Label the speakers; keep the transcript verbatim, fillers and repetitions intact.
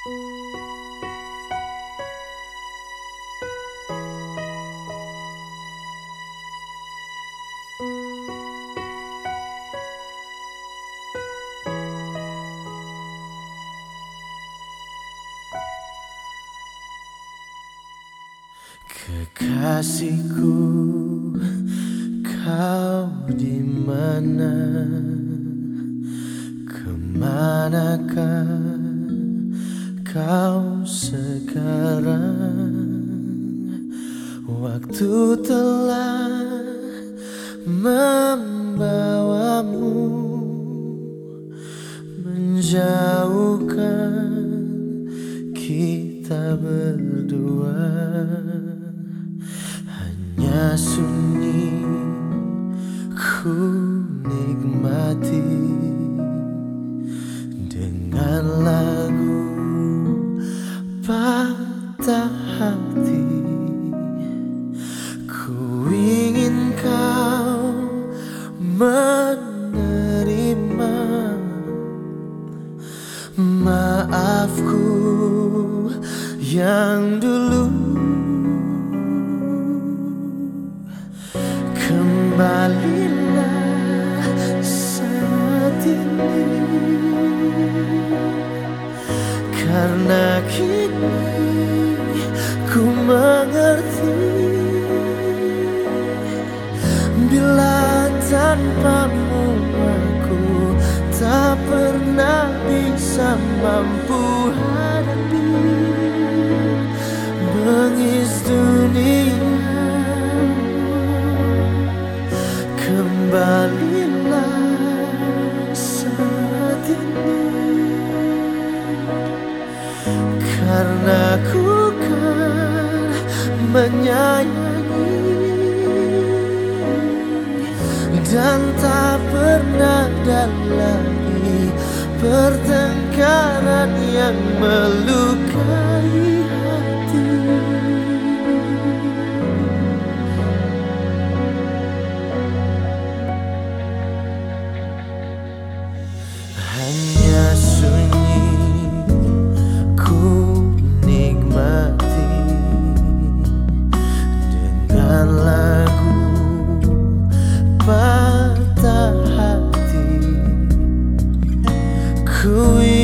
Speaker 1: Kekasihku, kau di mana? Kemanakah kau sekarang? Waktu telah membawamu menjauhkan kita berdua. Hanya sunyi ku nikmati dengan lagu patah hati. Ku ingin kau menerima maafku yang dulu. Kembalilah saat ini, karena kini ku mengerti bila tanpamu aku tak pernah bisa mampu hadapi bengis dunia. Kembalilah saat ini, karena ku kan menyayangi dan tak pernah ada lagi pertengkaran yang melukai hati. Hanya sunyi ku nikmati dengan lagu patah hati. Ku